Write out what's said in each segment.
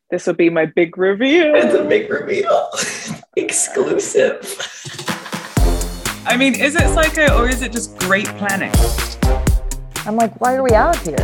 This will be my big reveal. It's a big reveal. Exclusive. I mean, is it psycho or is it just great planning? I'm like, why are we out here?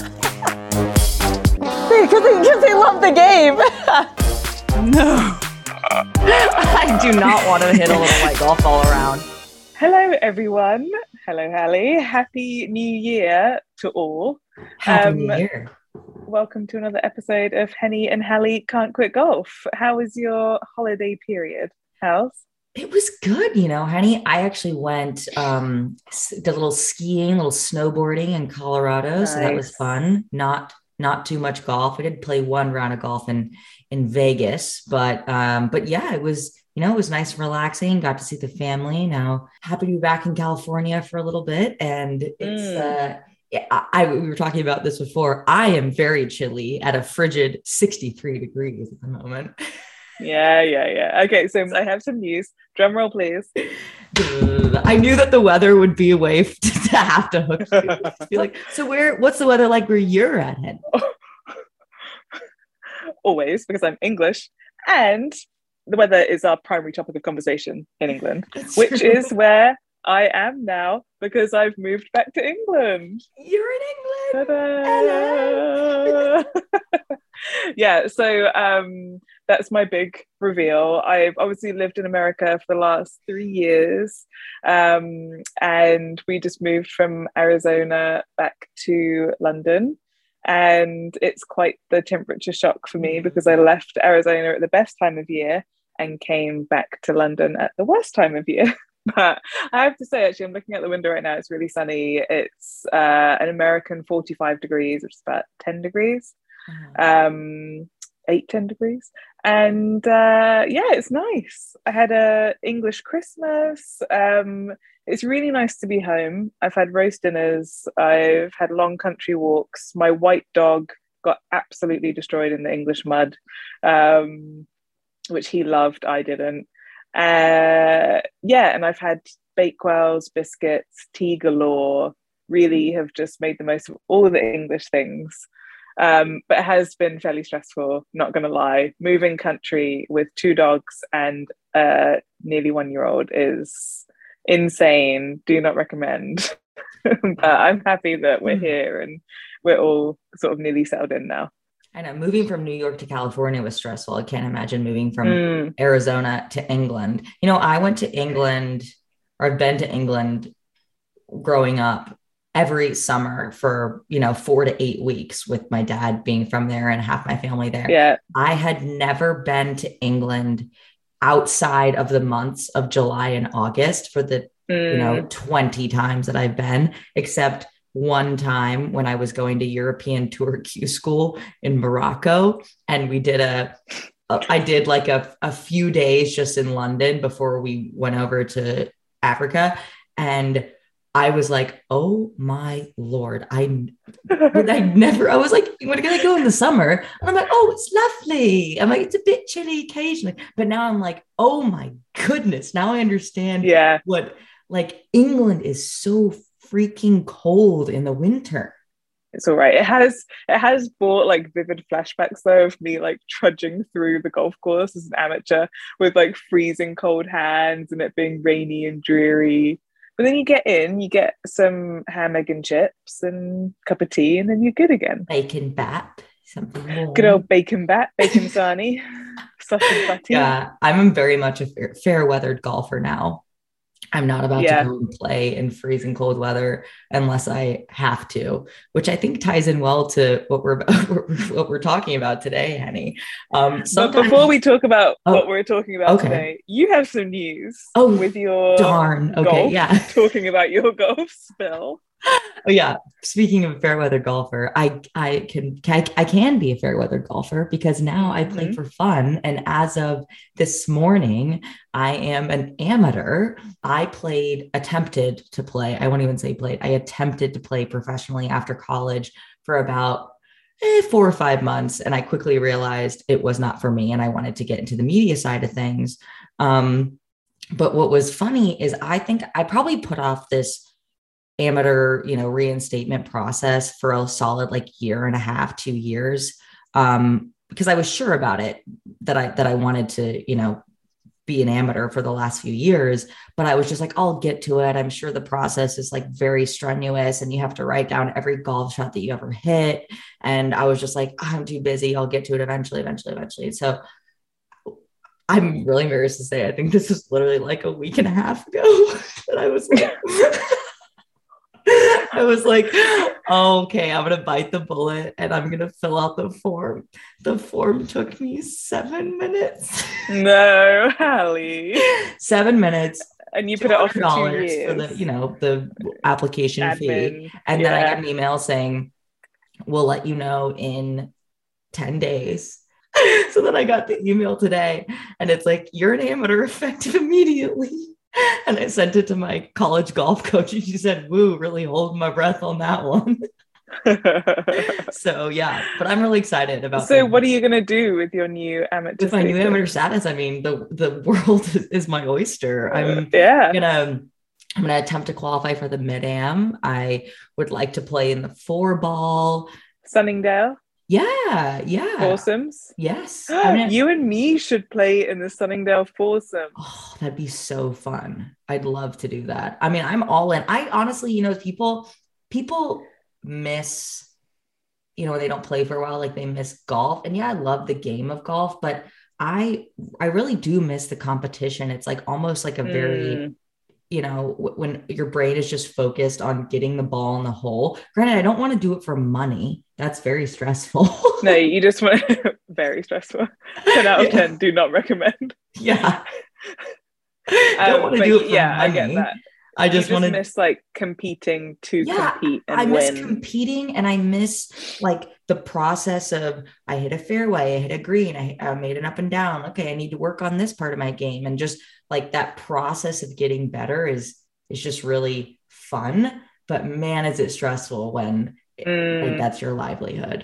Because they love the game. No. I do not want to hit a little white golf ball around. Hello, everyone. Hello, Hallie. Happy New Year to all. Happy New Year. Welcome to another episode of Henny and Hallie Can't Quit Golf. How was your holiday period, Hals? It was good, honey. I actually went, did a little skiing, a little snowboarding in Colorado. Nice. So that was fun. Not too much golf. I did play one round of golf in Vegas, but yeah, it was, it was nice and relaxing. Got to see the family. Now happy to be back in California for a little bit. And it's, we were talking about this before. I am very chilly at a frigid 63 degrees at the moment. Yeah. Okay, so I have some news. Drum roll, please. I knew that the weather would be a way to have to hook you. Be like, so what's the weather like where you're at, Hen? Always, because I'm English. And the weather is our primary topic of conversation in England, which is where I am now because I've moved back to England. You're in England. Hello. Yeah, so that's my big reveal. I've obviously lived in America for the last 3 years, and we just moved from Arizona back to London. And it's quite the temperature shock for me because I left Arizona at the best time of year and came back to London at the worst time of year. But I have to say, actually, I'm looking out the window right now. It's really sunny. It's an American 45 degrees, which is about 10 degrees, 10 degrees. And yeah, it's nice. I had a English Christmas. It's really nice to be home. I've had roast dinners. I've had long country walks. My white dog got absolutely destroyed in the English mud, which he loved. I didn't. And I've had bakewells, biscuits, tea galore. Really have just made the most of all of the English things. But it has been fairly stressful, not gonna lie. Moving country with 2 dogs and a nearly 1-year-old is insane. Do not recommend. But I'm happy that we're here and we're all sort of nearly settled in now. I know moving from New York to California was stressful. I can't imagine moving from Arizona to England. I went to England, or I've been to England growing up every summer for, 4 to 8 weeks with my dad being from there and half my family there. Yeah. I had never been to England outside of the months of July and August for the, 20 times that I've been, except one time when I was going to European Tour Q school in Morocco, and we did I did like a few days just in London before we went over to Africa. And I was like, oh my Lord, I was like, we're going to go in the summer. And I'm like, oh, it's lovely. I'm like, it's a bit chilly occasionally. But now I'm like, oh my goodness. Now I understand what, like, England is so freaking cold in the winter. It's all right. It has brought like vivid flashbacks though of me like trudging through the golf course as an amateur with like freezing cold hands and it being rainy and dreary. But then you get some ham, egg and chips and a cup of tea, and then you're good again. Bacon bat, something more. Good old bacon bat, bacon sarnie, sausage patty. Yeah, I'm very much a fair weathered golfer now. I'm not about to go and play in freezing cold weather unless I have to, which I think ties in well to what we're talking about today, Henny. But before we talk about what we're talking about today, you have some news with your golf, talking about your golf spill. Oh yeah. Speaking of fair weather golfer, I can be a fair weather golfer because now I play for fun. And as of this morning, I am an amateur. I attempted to play professionally after college for about 4 or 5 months. And I quickly realized it was not for me. And I wanted to get into the media side of things. But what was funny is I think I probably put off this amateur, reinstatement process for a solid like year and a half, 2 years. because I was sure about it that I wanted to, be an amateur for the last few years, but I was just like, I'll get to it. I'm sure the process is like very strenuous and you have to write down every golf shot that you ever hit. And I was just like, I'm too busy. I'll get to it eventually. So I'm really embarrassed to say, I think this was literally like a week and a half ago that I was like, okay, I'm going to bite the bullet and I'm going to fill out the form. The form took me 7 minutes. No, Hallie. 7 minutes. And you put it off for 2 years. For the application Admin, fee. And then I got an email saying, we'll let you know in 10 days. So then I got the email today and it's like, you're an amateur effective immediately. And I sent it to my college golf coach and she said, woo, really holding my breath on that one. So yeah, but I'm really excited about So what are you going to do with your new amateur with my new amateur status? I mean, the world is my oyster. I'm gonna attempt to qualify for the mid-am. I would like to play in the 4-ball. Sunningdale. Yeah. Foursomes. Yes. You and me should play in the Sunningdale foursome. Oh, that'd be so fun. I'd love to do that. I mean, I'm all in. I honestly, people miss, when they don't play for a while, like they miss golf. And yeah, I love the game of golf, but I really do miss the competition. It's like almost like a very, when your brain is just focused on getting the ball in the hole. Granted, I don't want to do it for money. That's very stressful. No, you just want very stressful. 10 out of 10, do not recommend. Yeah. Don't want to do it for money. I get that. I just want to miss like competing to compete and I win. miss competing and I miss like the process of I hit a fairway, I hit a green, I made an up and down. Okay, I need to work on this part of my game. And just like that process of getting better is just really fun. But man, is it stressful when like that's your livelihood.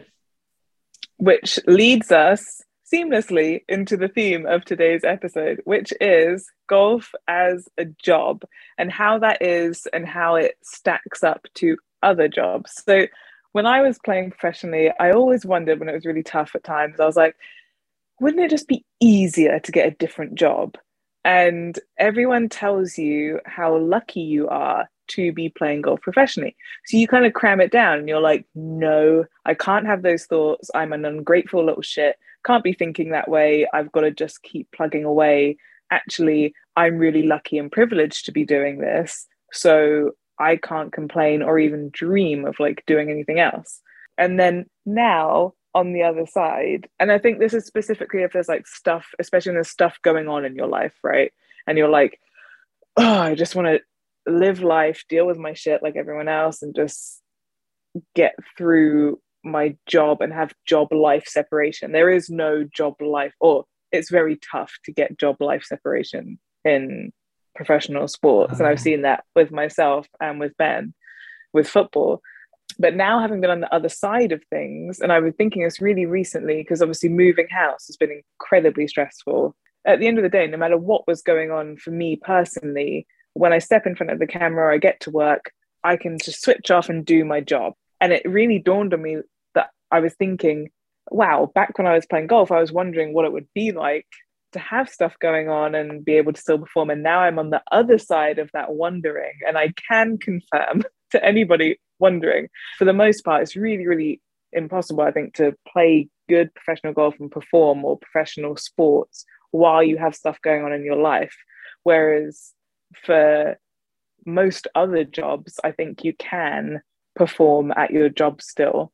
Which leads us seamlessly into the theme of today's episode, which is golf as a job and how that is and how it stacks up to other jobs. So when I was playing professionally, I always wondered when it was really tough at times, I was like, wouldn't it just be easier to get a different job? And everyone tells you how lucky you are to be playing golf professionally. So you kind of cram it down and you're like, no, I can't have those thoughts. I'm an ungrateful little shit. Can't be thinking that way. I've got to just keep plugging away. Actually, I'm really lucky and privileged to be doing this. So I can't complain or even dream of like doing anything else. And then now on the other side, and I think this is specifically if there's like stuff, especially when there's stuff going on in your life, right? And you're like, oh, I just want to live life, deal with my shit like everyone else and just get through my job and have job life separation. There is no job life, or it's very tough to get job life separation in professional sports. And I've seen that with myself and with Ben with football. But now having been on the other side of things, and I was thinking this really recently, because obviously moving house has been incredibly stressful. At the end of the day, no matter what was going on for me personally, when I step in front of the camera, I get to work, I can just switch off and do my job. And it really dawned on me that I was thinking, wow, back when I was playing golf, I was wondering what it would be like to have stuff going on and be able to still perform. And now I'm on the other side of that wondering. And I can confirm to anybody wondering, for the most part, it's really, really impossible, I think, to play good professional golf and perform or professional sports while you have stuff going on in your life. Whereas for most other jobs, I think you can perform at your job still.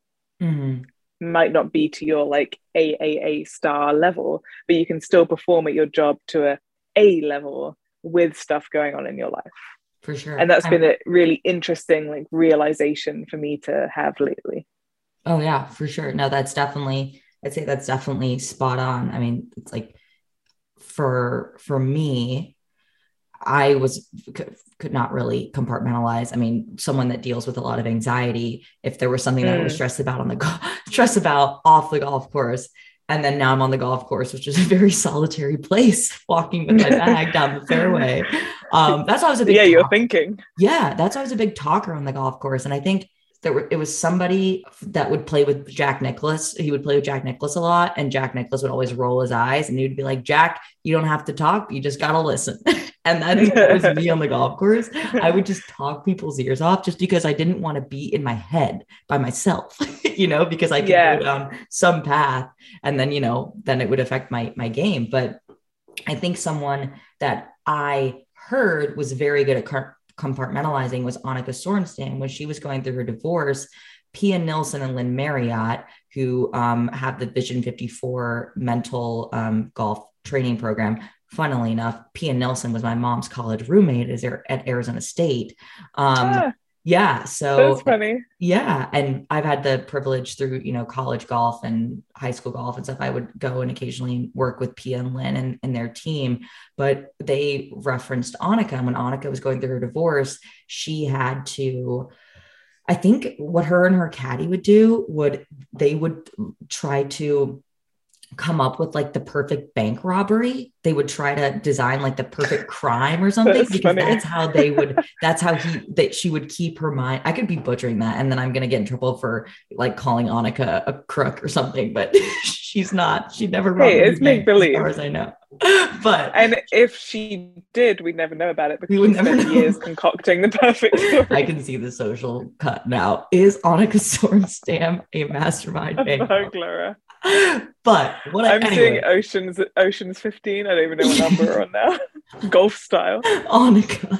Might not be to your like AAA star level, but you can still perform at your job to a level with stuff going on in your life. For sure. And that's been a really interesting like realization for me to have lately. Oh yeah, for sure. No, I'd say that's definitely spot on. I mean, it's like for me, I could not really compartmentalize. I mean, someone that deals with a lot of anxiety, if there was something that I was stressed about off the golf course, and then now I'm on the golf course, which is a very solitary place, walking with my bag down the fairway. That's why I was a big you're thinking. Yeah, that's why I was a big talker on the golf course. And I think it was somebody that would play with Jack Nicklaus. He would play with Jack Nicklaus a lot, and Jack Nicklaus would always roll his eyes, and he would be like, Jack, you don't have to talk. You just got to listen. And that was me on the golf course. I would just talk people's ears off just because I didn't want to be in my head by myself, because I could go down some path and then, then it would affect my game. But I think someone that I heard was very good at compartmentalizing was Annika Sorenstam. When she was going through her divorce, Pia Nilsson and Lynn Marriott, who have the Vision 54 mental golf training program. Funnily enough, Pia Nilsson was my mom's college roommate at Arizona State. Yeah. So that's funny. Yeah. And I've had the privilege through, college golf and high school golf and stuff. I would go and occasionally work with Pia and Lynn and their team, but they referenced Annika. And when Annika was going through her divorce, she had to, I think what her and her caddy would do they would try to come up with like the perfect bank robbery. They would try to design like the perfect crime or something because funny. She would keep her mind. I could be butchering that. And then I'm going to get in trouble for like calling Annika a crook or something, but she's not. She never robbed it's make believe as far as I know. And if she did, we'd never know about it because we would never spent years concocting the perfect story. I can see the social cut now. Is Annika Sorenstam a mastermind bank burglar? But I'm seeing Oceans 15. I don't even know what number we're on now. Golf style. Annika.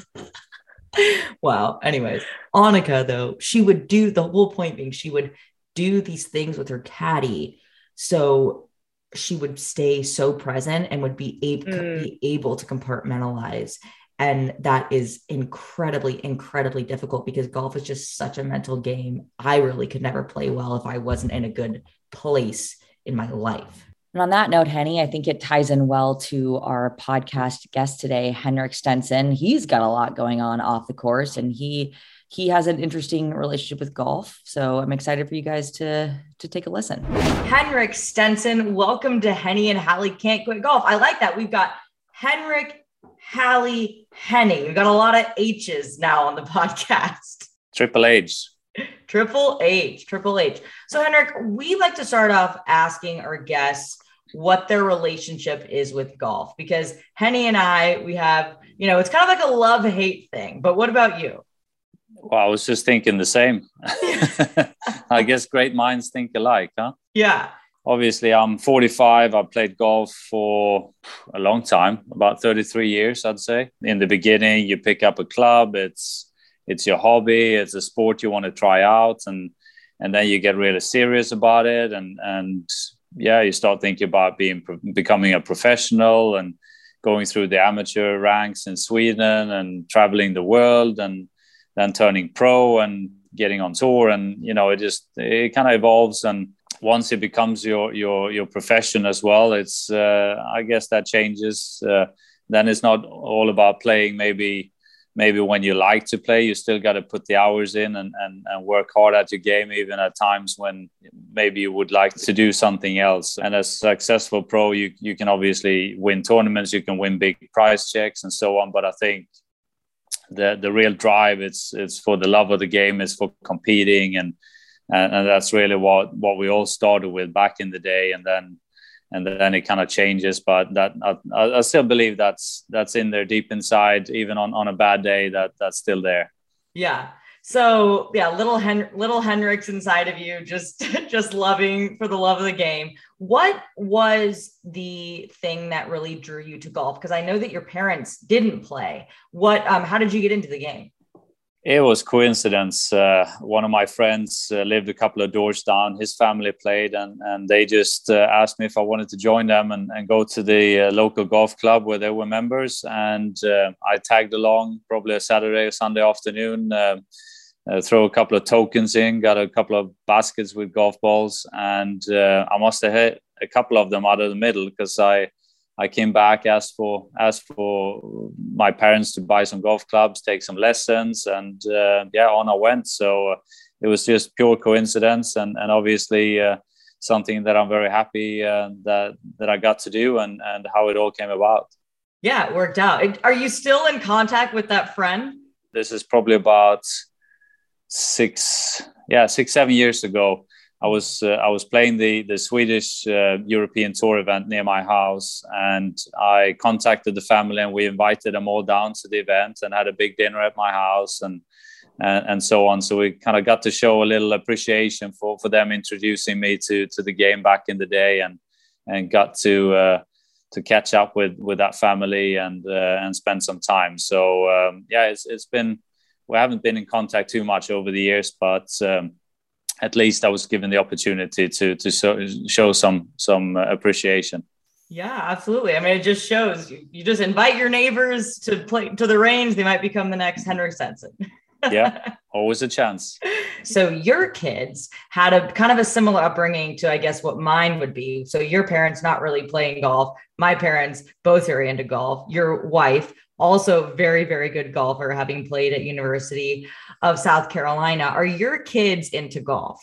Wow. Anyways, Annika though, she would do the whole point being she would do these things with her caddy, so she would stay so present and would be able to compartmentalize. And that is incredibly, incredibly difficult because golf is just such a mental game. I really could never play well if I wasn't in a good place in my life. And on that note, Henny, I think it ties in well to our podcast guest today, Henrik Stenson. He's got a lot going on off the course, and he has an interesting relationship with golf. So I'm excited for you guys to take a listen. Henrik Stenson, welcome to Henny and Hallie Can't Quit Golf. I like that. We've got Henrik, Hallie, Henny. We've got a lot of H's now on the podcast. Triple H. Triple H. So Henrik, we like to start off asking our guests what their relationship is with golf, because Henny and I, we have, it's kind of like a love-hate thing, but what about you? Well, I was just thinking the same. I guess great minds think alike, huh? Yeah. Obviously, I'm 45. I played golf for a long time, about 33 years, I'd say. In the beginning, you pick up a club. It's your hobby. It's a sport you want to try out. And then you get really serious about it. And you start thinking about becoming a professional and going through the amateur ranks in Sweden and traveling the world and then turning pro and getting on tour. And, it kind of evolves. And once it becomes your profession as well, it's, I guess that changes. Then it's not all about playing maybe when you like to play. You still got to put the hours in and work hard at your game, even at times when maybe you would like to do something else. And as a successful pro, you can obviously win tournaments, you can win big prize checks and so on. But I think the real drive, it's for the love of the game, it's for competing. And that's really what we all started with back in the day. And then it kind of changes, but that I still believe that's in there deep inside, even on a bad day, that's still there. Yeah. So yeah, little Henrik's inside of you, just loving for the love of the game. What was the thing that really drew you to golf? Because I know that your parents didn't play. How did you get into the game? It was coincidence. One of my friends lived a couple of doors down. His family played, and they just asked me if I wanted to join them and go to the local golf club where they were members. And I tagged along, probably a Saturday or Sunday afternoon, throw a couple of tokens in, got a couple of baskets with golf balls. And I must have hit a couple of them out of the middle because I came back, asked for my parents to buy some golf clubs, take some lessons, and on I went. So it was just pure coincidence, and obviously something that I'm very happy that I got to do, and how it all came about. Yeah, it worked out. Are you still in contact with that friend? This is probably about 6-7 years ago. I was playing the Swedish European Tour event near my house, and I contacted the family, and we invited them all down to the event and had a big dinner at my house and so on. So we kind of got to show a little appreciation for them introducing me to the game back in the day, and got to catch up with that family and spend some time. So it's been, we haven't been in contact too much over the years, but at least I was given the opportunity to show some appreciation. Yeah, absolutely. I mean, it just shows you just invite your neighbors to play to the range. They might become the next Henrik Stenson. Yeah, always a chance. So your kids had a kind of a similar upbringing to, I guess, what mine would be. So your parents not really playing golf. My parents both are into golf. Your wife also very, very good golfer, having played at University of South Carolina. Are your kids into golf?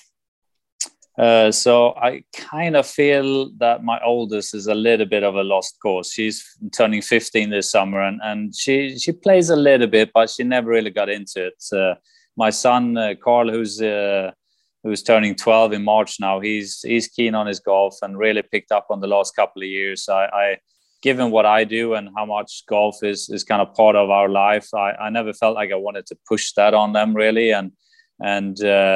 So I kind of feel that my oldest is a little bit of a lost cause. She's turning 15 this summer, and she plays a little bit, but she never really got into it. My son, Carl, who's turning 12 in March now, he's keen on his golf and really picked up on the last couple of years. I given what I do and how much golf is kind of part of our life, I never felt like I wanted to push that on them really. And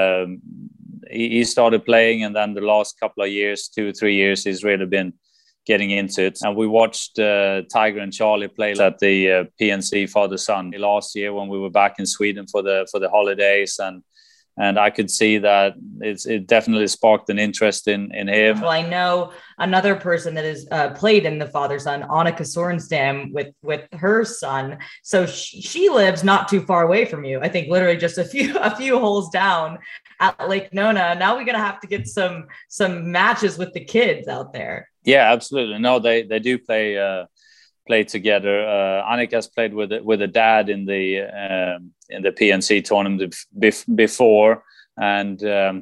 he started playing, and then the last couple of years, 2-3 years, he's really been getting into it. And we watched Tiger and Charlie play at the PNC Father-Son last year when we were back in Sweden for the holidays, and I could see that it definitely sparked an interest in him. Well, I know another person that has played in the Father-Son, Annika Sorenstam, with her son. So she lives not too far away from you. I think literally just a few holes down at Lake Nona. Now we're gonna have to get some matches with the kids out there. Yeah, absolutely. No, they do play together. Annika's played with a dad in the PNC tournament before, and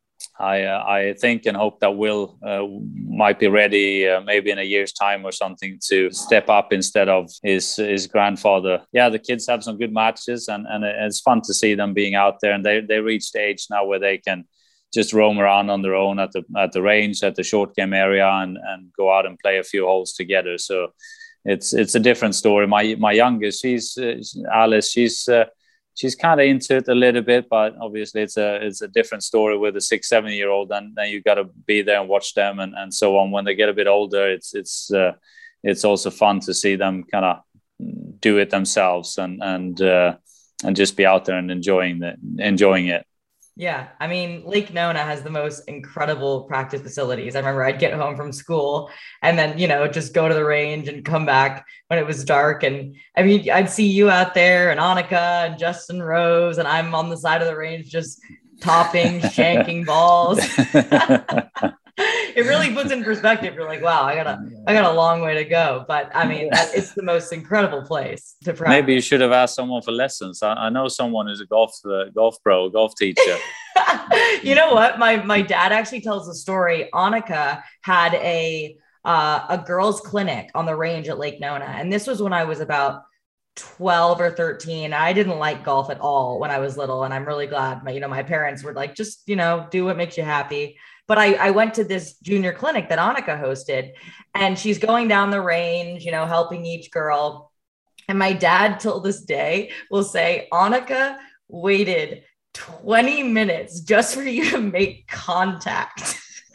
I think and hope that Will might be ready maybe in a year's time or something to step up instead of his grandfather. Yeah, the kids have some good matches, and it's fun to see them being out there, and they reached the age now where they can just roam around on their own at the range, at the short game area, and go out and play a few holes together. So it's a different story. My youngest, she's Alice. She's kind of into it a little bit, but obviously it's a different story with a 6-7 year old. And then you got to be there and watch them and so on. When they get a bit older, it's also fun to see them kind of do it themselves and just be out there and enjoying it. Yeah. I mean, Lake Nona has the most incredible practice facilities. I remember I'd get home from school and then, just go to the range and come back when it was dark. And I mean, I'd see you out there and Annika and Justin Rose, and I'm on the side of the range, just topping, shanking balls. It really puts in perspective. You're like, wow, I got a long way to go. But I mean, it's the most incredible place to practice. Maybe you should have asked someone for lessons. I know someone who's a golf pro, golf teacher. You know what? My dad actually tells the story. Annika had a girls' clinic on the range at Lake Nona. And this was when I was about 12 or 13. I didn't like golf at all when I was little. And I'm really glad my parents were like, just, do what makes you happy. But I went to this junior clinic that Annika hosted, and she's going down the range, helping each girl. And my dad till this day will say, Annika waited 20 minutes just for you to make contact.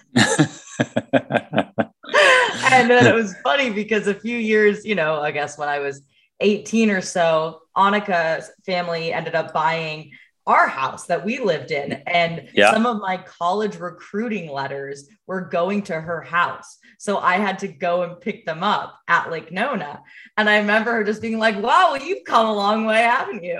And then it was funny because a few years, I guess when I was 18 or so, Annika's family ended up buying our house that we lived in. And some of my college recruiting letters were going to her house. So I had to go and pick them up at Lake Nona. And I remember her just being like, wow, well, you've come a long way, haven't you?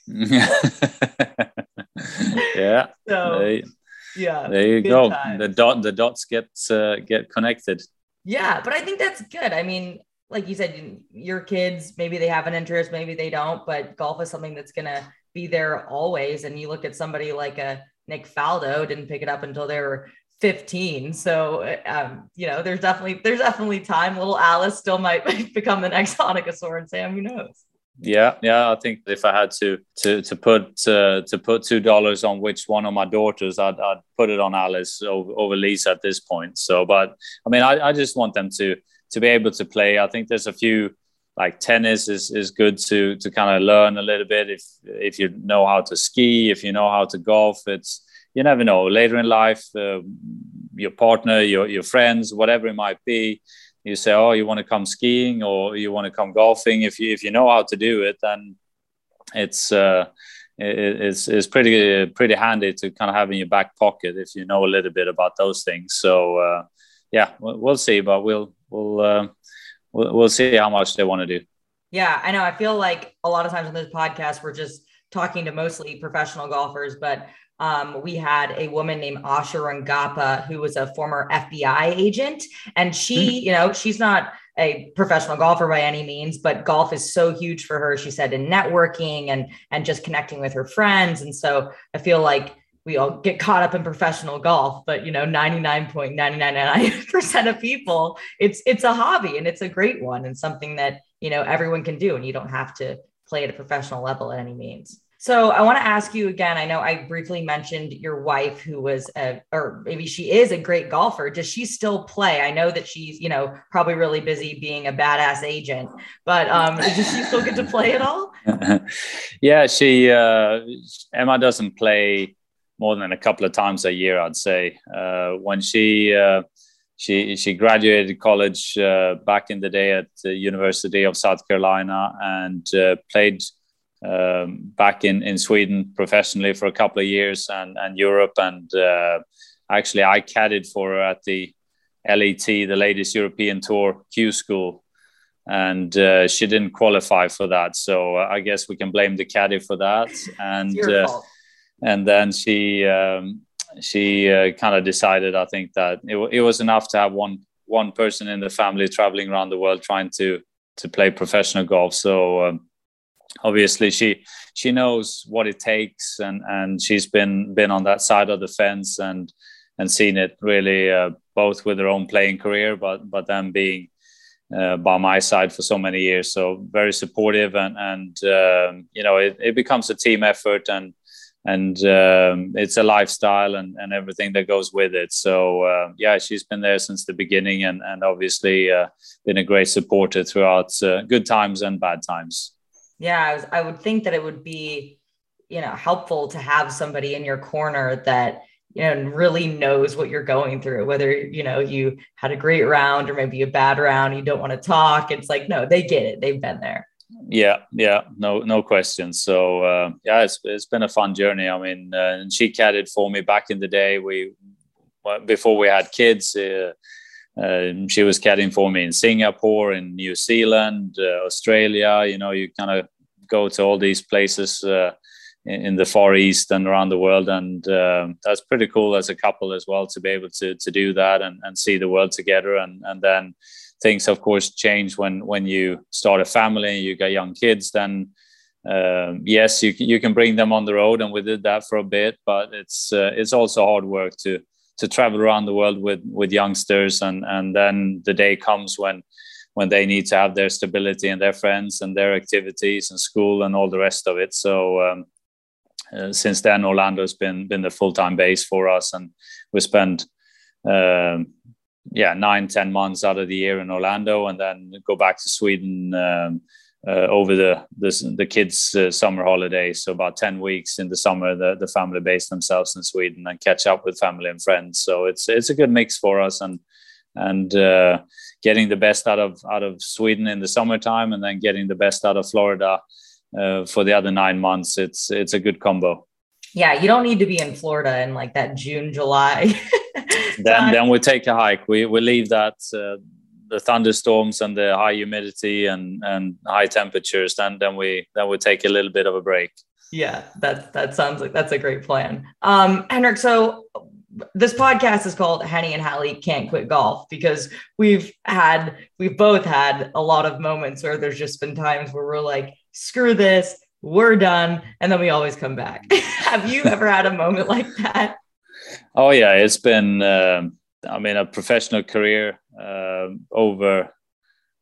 Yeah. So there you go. Times. The dots get connected. Yeah, but I think that's good. I mean, like you said, your kids, maybe they have an interest, maybe they don't, but golf is something that's going to be there always. And you look at somebody like a Nick Faldo, didn't pick it up until they were 15. So, there's definitely time. Little Alice still might become the next Annika Sorenstam. Who knows? Yeah. I think if I had to put $2 on which one of my daughters, I'd put it on Alice over Lisa at this point. So, but I mean, I just want them to be able to play. I think there's a few, like tennis is good to kind of learn a little bit. If you know how to ski, if you know how to golf, you never know. Later in life, your partner, your friends, whatever it might be, you say, oh, you want to come skiing or you want to come golfing. If you know how to do it, then it's pretty handy to kind of have in your back pocket if you know a little bit about those things. So yeah, we'll see, but we'll see how much they want to do. Yeah, I know. I feel like a lot of times on this podcast, we're just talking to mostly professional golfers, but we had a woman named Asha Rangappa, who was a former FBI agent. And she, she's not a professional golfer by any means, but golf is so huge for her, she said, in networking and just connecting with her friends. And so I feel like we all get caught up in professional golf, but 99.999% of people, it's a hobby and it's a great one and something that, everyone can do. And you don't have to play at a professional level at any means. So I want to ask you again, I know I briefly mentioned your wife who was, or maybe she is a great golfer. Does she still play? I know that she's, probably really busy being a badass agent, but does she still get to play at all? Yeah, Emma doesn't play more than a couple of times a year, I'd say. When she graduated college back in the day at the University of South Carolina and played back in Sweden professionally for a couple of years and Europe. And actually, I caddied for her at the LET, the Ladies European Tour Q School. And she didn't qualify for that. So I guess we can blame the caddy for that. And then she kind of decided, I think, that it was enough to have one person in the family traveling around the world trying to play professional golf. So obviously she knows what it takes, and she's been on that side of the fence and seen it really both with her own playing career, but then being by my side for so many years. So very supportive, and it becomes a team effort, and it's a lifestyle and everything that goes with it. So yeah, she's been there since the beginning, and obviously been a great supporter throughout good times and bad times. Yeah, I would think that it would be, helpful to have somebody in your corner that, really knows what you're going through, whether, you had a great round or maybe a bad round, you don't want to talk. It's like, no, they get it. They've been there. Yeah. No question. So yeah, it's been a fun journey. I mean, and she caddied for me back in the day. Before we had kids, she was caddying for me in Singapore, in New Zealand, Australia. You kind of go to all these places in the Far East and around the world, and that's pretty cool as a couple as well to be able to do that and see the world together. And then things, of course, change when you start a family and you got young kids. Then yes, you can bring them on the road, and we did that for a bit. But it's also hard work to travel around the world with youngsters, and then the day comes when they need to have their stability and their friends and their activities and school and all the rest of it. So since then, Orlando's been the full-time base for us, and we spend 9-10 months out of the year in Orlando, and then go back to Sweden over the kids' summer holidays. So about 10 weeks in the summer, the family base themselves in Sweden and catch up with family and friends. So it's a good mix for us, and getting the best out of Sweden in the summertime, and then getting the best out of Florida for the other 9 months. It's a good combo. Yeah, you don't need to be in Florida in like that June, July. Then we take a hike. We leave that the thunderstorms and the high humidity and high temperatures. Then we take a little bit of a break. Yeah, that sounds like that's a great plan. Henrik, so this podcast is called Henny and Hallie Can't Quit Golf because we've both had a lot of moments where there's just been times where we're like, screw this, we're done, and then we always come back. Have you ever had a moment like that? Oh yeah, it's been a professional career over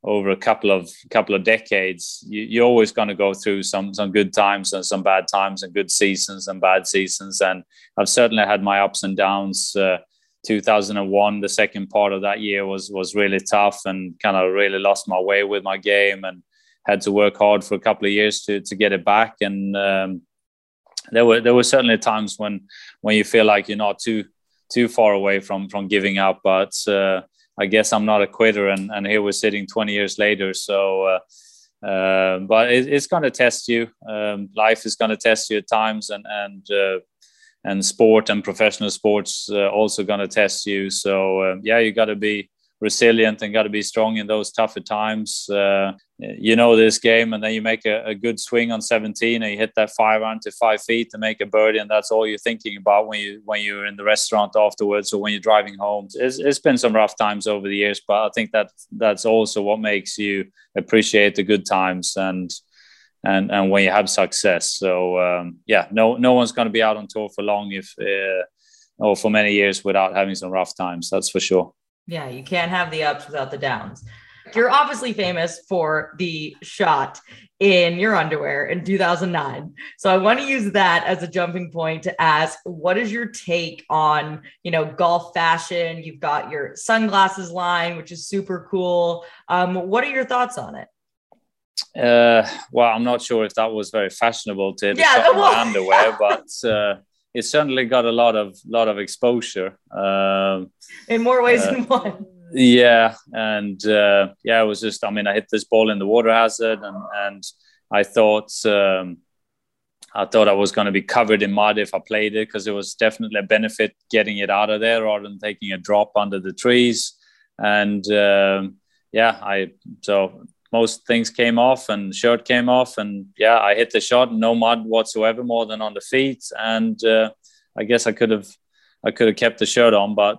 over a couple of decades, you're always going to go through some good times and some bad times, and good seasons and bad seasons. And I've certainly had my ups and downs. 2001, the second part of that year was really tough, and kind of really lost my way with my game, and had to work hard for a couple of years to get it back. And there were certainly times when you feel like you're not too far away from giving up, but I guess I'm not a quitter, and here we're sitting 20 years later. So, but it's going to test you. Life is going to test you at times, and sport and professional sports also going to test you. So, you got to be resilient and got to be strong in those tougher times. This game, and then you make a good swing on 17, and you hit that 5-iron to 5 feet to make a birdie, and that's all you're thinking about when you're in the restaurant afterwards, or when you're driving home. It's been some rough times over the years, but I think that's also what makes you appreciate the good times and when you have success. So no one's going to be out on tour for long or for many years without having some rough times. That's for sure. Yeah, you can't have the ups without the downs. You're obviously famous for the shot in your underwear in 2009. So I want to use that as a jumping point to ask, what is your take on, golf fashion? You've got your sunglasses line, which is super cool. What are your thoughts on it? Well, I'm not sure if that was very fashionable to shot in my underwear, but it certainly got a lot of exposure. In more ways than one. Yeah, and it was just. I mean, I hit this ball in the water hazard, and I thought I was going to be covered in mud if I played it, because it was definitely a benefit getting it out of there rather than taking a drop under the trees. And so most things came off, and shirt came off, and I hit the shot, no mud whatsoever, more than on the feet. And I guess I could have kept the shirt on, but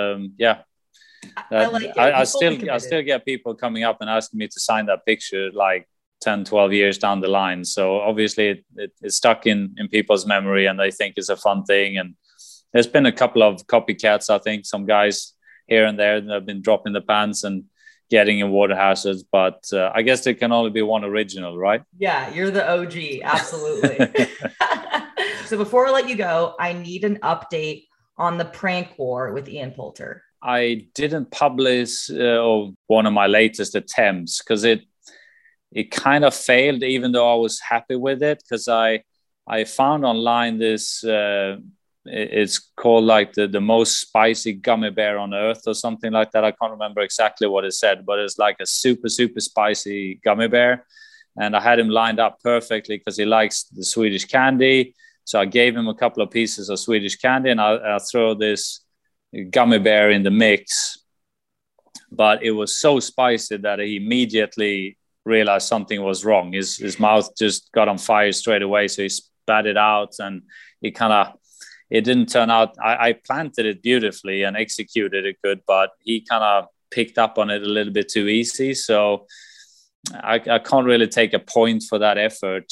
I still get people coming up and asking me to sign that picture like 10, 12 years down the line. So obviously it's stuck in people's memory, and they think it's a fun thing. And there's been a couple of copycats. I think some guys here and there that have been dropping the pants and getting in water hazards, but I guess there can only be one original, right? Yeah, you're the OG. Absolutely. So before I let you go, I need an update on the prank war with Ian Poulter. I didn't publish one of my latest attempts because it kind of failed, even though I was happy with it, because I found online this it's called like the most spicy gummy bear on earth or something like that. I can't remember exactly what it said, but it's like a super, super spicy gummy bear. And I had him lined up perfectly because he likes the Swedish candy. So I gave him a couple of pieces of Swedish candy, and I throw this gummy bear in the mix. But it was so spicy that he immediately realized something was wrong. His mouth just got on fire straight away. So he spat it out, and it didn't turn out. I planted it beautifully and executed it good, but he kind of picked up on it a little bit too easy. So I can't really take a point for that effort.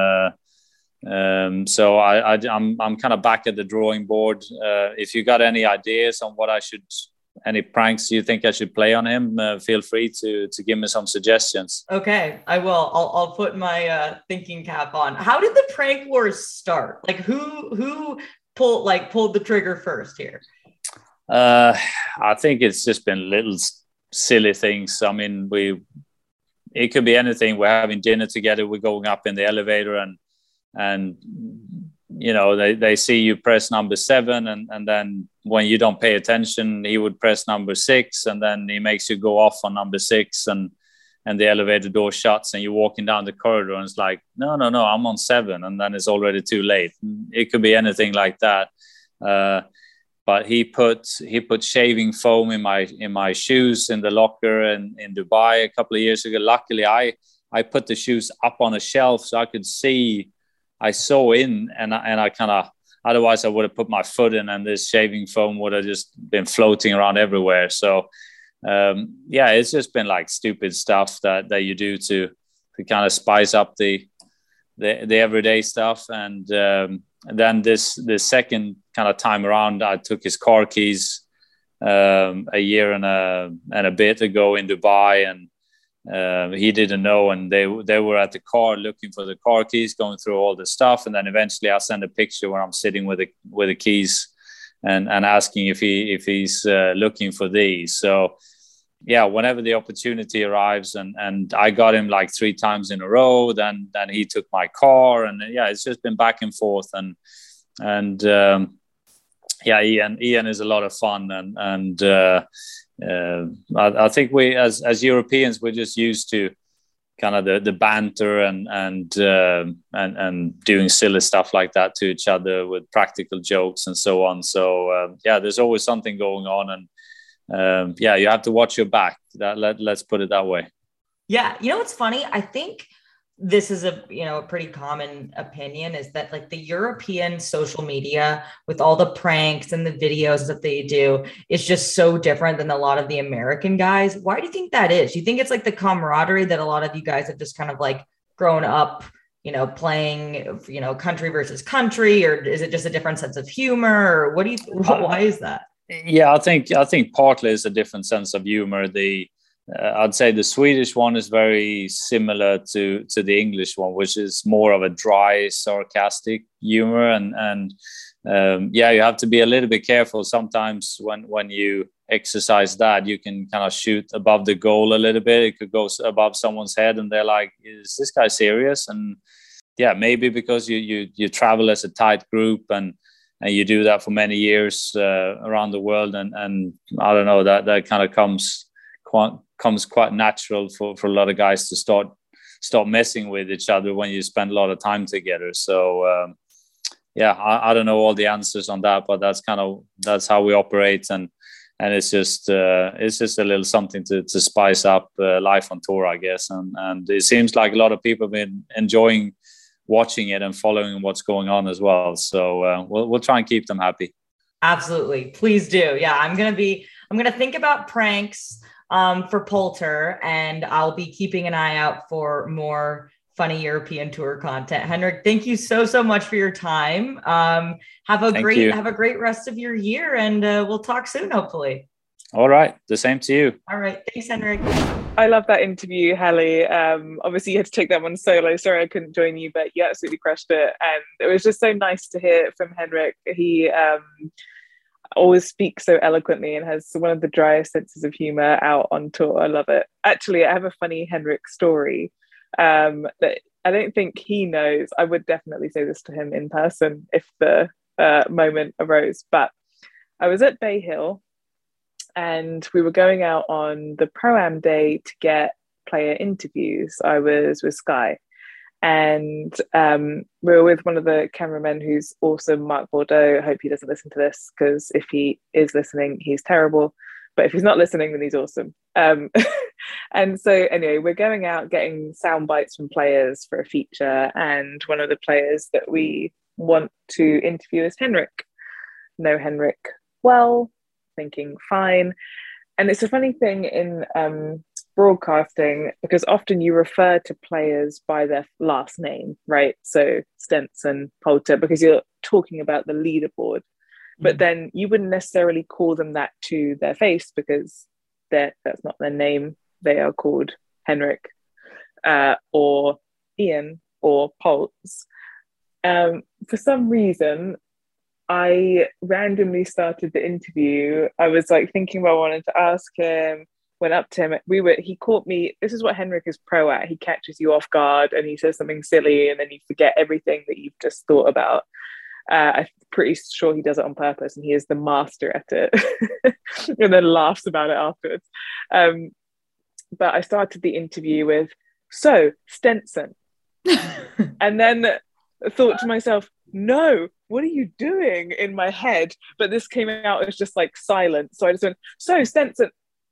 So I'm kind of back at the drawing board. If you got any ideas on any pranks you think I should play on him, feel free to give me some suggestions. Okay, I will. I'll put my thinking cap on. How did the prank wars start? Like who pulled the trigger first here? I think it's just been little silly things. I mean, it could be anything. We're having dinner together. We're going up in the elevator, and they see you press number 7, and then when you don't pay attention, he would press number 6, and then he makes you go off on number 6, and the elevator door shuts, and you're walking down the corridor, and it's like, no, I'm on 7, and then it's already too late. It could be anything like that. But he put shaving foam in my shoes in the locker in Dubai a couple of years ago. Luckily, I put the shoes up on a shelf so I could see. I saw in, and I kind of, otherwise I would have put my foot in, and this shaving foam would have just been floating around everywhere. So it's just been like stupid stuff that you do to kind of spice up the everyday stuff. And then this second kind of time around, I took his car keys a year and a bit ago in Dubai, he didn't know, and they were at the car looking for the car keys, going through all the stuff, and then eventually I sent a picture where I'm sitting with the keys and asking if he's looking for these. So yeah, whenever the opportunity arrives, and I got him like 3 times in a row, then he took my car, and yeah, it's just been back and forth, and yeah, Ian is a lot of fun, and I think we as Europeans, we're just used to kind of the banter and doing silly stuff like that to each other with practical jokes and so on. So yeah, there's always something going on, and yeah, you have to watch your back. Let's put it that way. Yeah, you know what's funny? I think this is a pretty common opinion, is that like the European social media with all the pranks and the videos that they do is just so different than a lot of the American guys. Why do you think that is? Do you think it's like the camaraderie that a lot of you guys have just kind of like grown up, playing, country versus country, or is it just a different sense of humor, or what do you, why is that? Yeah, I think partly it's a different sense of humor. I'd say the Swedish one is very similar to the English one, which is more of a dry, sarcastic humor, and yeah, you have to be a little bit careful sometimes when you exercise that. You can kind of shoot above the goal a little bit. It could go above someone's head, and they're like, "Is this guy serious?" And yeah, maybe because you travel as a tight group and you do that for many years around the world, and I don't know, that kind of comes quite natural for a lot of guys to start messing with each other when you spend a lot of time together. So yeah, I don't know all the answers on that, but that's how we operate, and it's just a little something to spice up life on tour, I guess. And it seems like a lot of people have been enjoying watching it and following what's going on as well. So we'll try and keep them happy. Absolutely, please do. Yeah, I'm gonna think about pranks for Poulter, and I'll be keeping an eye out for more funny European tour content. Henrik, thank you so much for your time. Have a great rest of your year, and we'll talk soon, hopefully. All right, the same to you. All right, thanks, Henrik. I love that interview, Hallie. Obviously you had to take that one solo. Sorry I couldn't join you, but you absolutely crushed it, and it was just so nice to hear from Henrik. He always speaks so eloquently and has one of the driest senses of humor out on tour. I love it. Actually, I have a funny Henrik story that I don't think he knows. I would definitely say this to him in person if the moment arose. But I was at Bay Hill, and we were going out on the Pro-Am day to get player interviews. I was with Sky, and we were with one of the cameramen who's awesome, Mark Bordeaux. I hope he doesn't listen to this, because if he is listening, he's terrible. But if he's not listening, then he's awesome. And so anyway, we're going out getting sound bites from players for a feature, and one of the players that we want to interview is Henrik. Know Henrik well, thinking fine. And it's a funny thing in broadcasting, because often you refer to players by their last name, right? So Stenson, Poulter, because you're talking about the leaderboard. But then you wouldn't necessarily call them that to their face, because that's not their name. They are called Henrik or Ian or Poltz. For some reason, I randomly started the interview. I was like thinking about wanting to ask him, went up to him. He caught me. This is what Henrik is pro at. He catches you off guard and he says something silly, and then you forget everything that you've just thought about. I'm pretty sure he does it on purpose, and he is the master at it. And then laughs about it afterwards. But I started the interview with, "So, Stenson." And then thought to myself, no, what are you doing, in my head? But this came out as just like silence. So I just went, "So, Stenson."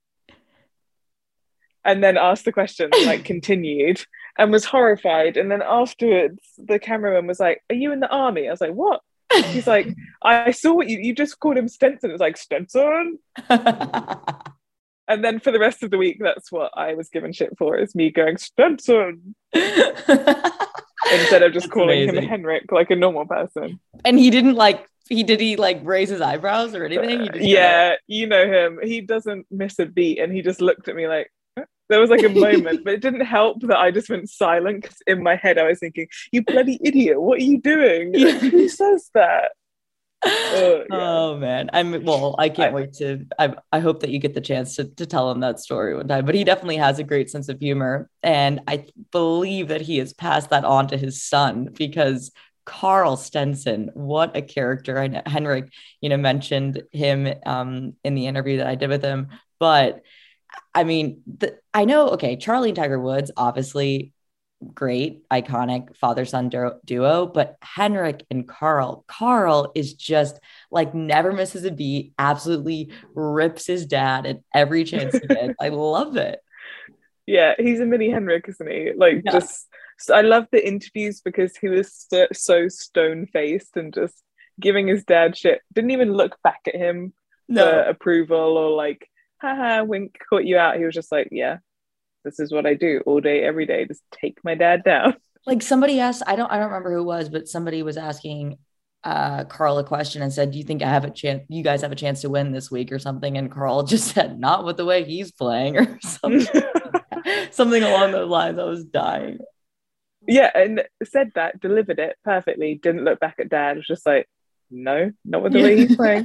And then asked the question, and like continued, and was horrified. And then afterwards, the cameraman was like, "Are you in the army?" I was like, "What?" He's like, "I saw what you just called him Stenson." It was like, "Stenson." And then for the rest of the week, that's what I was given shit for, is me going Stenson instead of just calling him Henrik like a normal person. And he didn't did he raise his eyebrows or anything? Yeah, you know him. He doesn't miss a beat, and he just looked at me like, There was like a moment, but it didn't help that I just went silent because in my head I was thinking, "You bloody idiot! What are you doing? Who says that?" Oh man, I can't wait to. I hope that you get the chance to tell him that story one time. But he definitely has a great sense of humor, and I believe that he has passed that on to his son, because Carl Stenson, what a character! I know Henrik, mentioned him in the interview that I did with him, but I mean, I know. Okay, Charlie and Tiger Woods, obviously great, iconic father-son duo, but Henrik and Carl is just like never misses a beat, absolutely rips his dad at every chance he gets. I love it. Yeah, he's a mini Henrik, isn't he? Like, yeah. Just I love the interviews because he was so stone-faced and just giving his dad shit. Didn't even look back at him for approval or like, haha, wink, caught you out. He was just like, yeah, this is what I do all day, every day. Just take my dad down. Like somebody asked, I don't remember who it was, but somebody was asking Carl a question and said, "Do you think you guys have a chance to win this week or something?" And Carl just said, "Not with the way he's playing," or something, something along those lines. I was dying. Yeah, and said that, delivered it perfectly. Didn't look back at dad. Was just like, no, not with the way he's playing.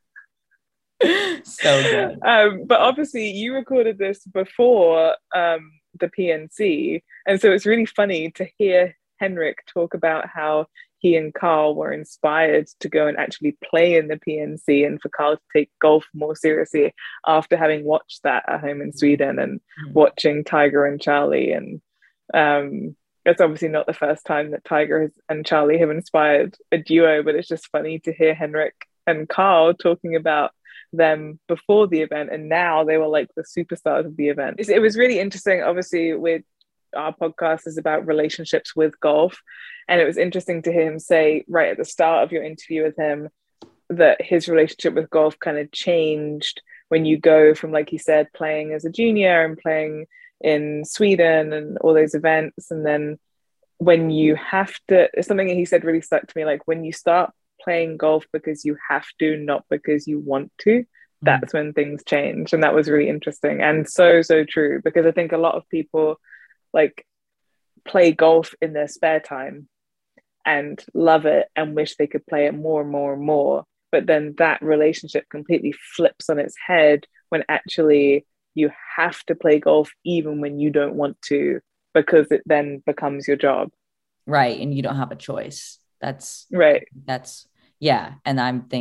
So good. But obviously you recorded this before the PNC, and so it's really funny to hear Henrik talk about how he and Carl were inspired to go and actually play in the PNC, and for Carl to take golf more seriously after having watched that at home in Sweden and watching Tiger and Charlie. And it's obviously not the first time that Tiger and Charlie have inspired a duo, but it's just funny to hear Henrik and Carl talking about them before the event, and now they were like the superstars of the event. It was really interesting. Obviously, with our podcast is about relationships with golf, and it was interesting to hear him say right at the start of your interview with him that his relationship with golf kind of changed when you go from, like he said, playing as a junior and playing in Sweden and all those events, and then when you have to, something that he said really stuck to me, like when you start playing golf because you have to, not because you want to, that's when things change. And that was really interesting and so true, because I think a lot of people like play golf in their spare time and love it and wish they could play it more and more and more, but then that relationship completely flips on its head when actually you have to play golf even when you don't want to, because it then becomes your job, right? And you don't have a choice. That's right. Yeah. And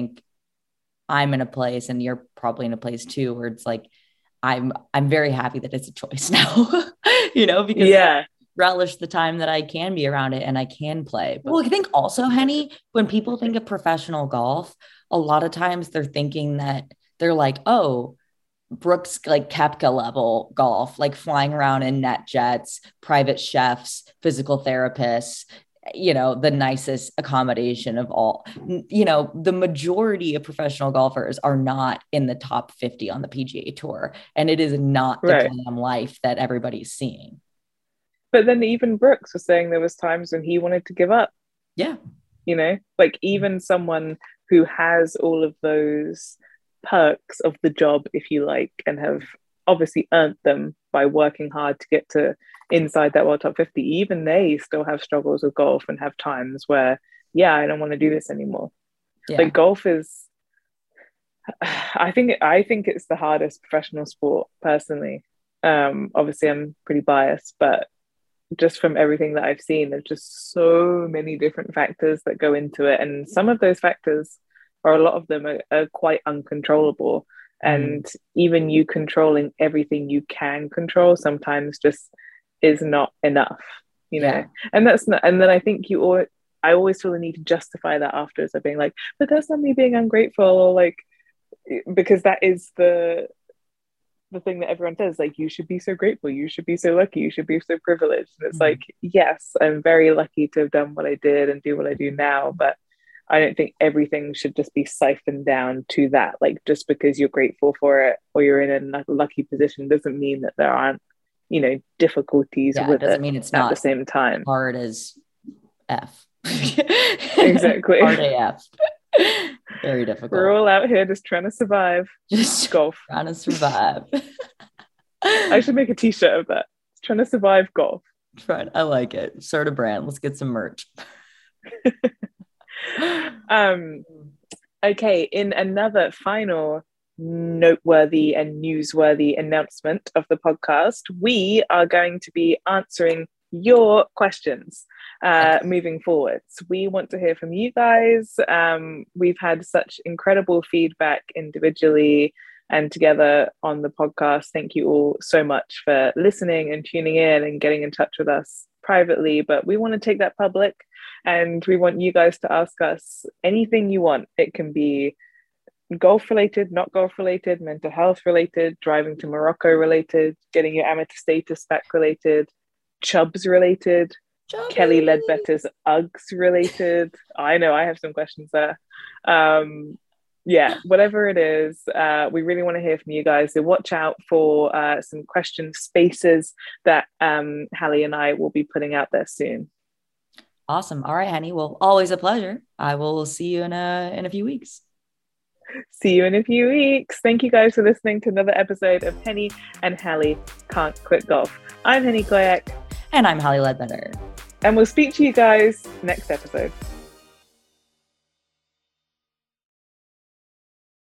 I'm in a place, and you're probably in a place too, where it's like, I'm very happy that it's a choice now, because I relish the time that I can be around it and I can play. But, well, I think also, Henny, when people think of professional golf, a lot of times they're thinking that they're like, oh, Brooks, like Koepka level golf, like flying around in net jets, private chefs, physical therapists, the nicest accommodation of all. The majority of professional golfers are not in the top 50 on the PGA Tour, and it is not the glam life that everybody's seeing. But then even Brooks was saying there was times when he wanted to give up. Yeah. Like even someone who has all of those perks of the job, if you like, and have obviously earned them by working hard to get to inside that world top 50, even they still have struggles with golf and have times where I don't want to do this anymore. Like golf is, I think it's the hardest professional sport personally. Obviously I'm pretty biased, but just from everything that I've seen, there's just so many different factors that go into it, and some of those factors, or a lot of them, are quite uncontrollable. And even you controlling everything you can control sometimes just is not enough, and that's not, and then I think I always feel the need to justify that afterwards of being like, but that's not me being ungrateful, or like, because that is the thing that everyone says, like, you should be so grateful, you should be so lucky, you should be so privileged. And it's like, yes, I'm very lucky to have done what I did and do what I do now, but I don't think everything should just be siphoned down to that. Like, just because you're grateful for it or you're in a lucky position doesn't mean that there aren't, difficulties with it. Doesn't mean it's not at the same time hard as F. Exactly. Hard AF. Very difficult. We're all out here just trying to survive. Just golf. Trying to survive. I should make a t-shirt of that. Trying to survive golf. Right. I like it. Start a brand. Let's get some merch. Okay, in another final noteworthy and newsworthy announcement of the podcast, we are going to be answering your questions moving forwards. We want to hear from you guys. We've had such incredible feedback individually and together on the podcast. Thank you all so much for listening and tuning in and getting in touch with us privately, but we want to take that public, and we want you guys to ask us anything you want. It can be golf related, not golf related, mental health related, driving to Morocco related, getting your amateur status back related, Chubbs related, Kelly Ledbetter's Uggs related. I know I have some questions there. Yeah, whatever it is, we really want to hear from you guys. So watch out for some question spaces that Hallie and I will be putting out there soon. Awesome. All right, Henny. Well, always a pleasure. I will see you in a few weeks. See you in a few weeks. Thank you guys for listening to another episode of Henny and Hallie Can't Quit Golf. I'm Henny Koyak. And I'm Hallie Ledbetter. And we'll speak to you guys next episode.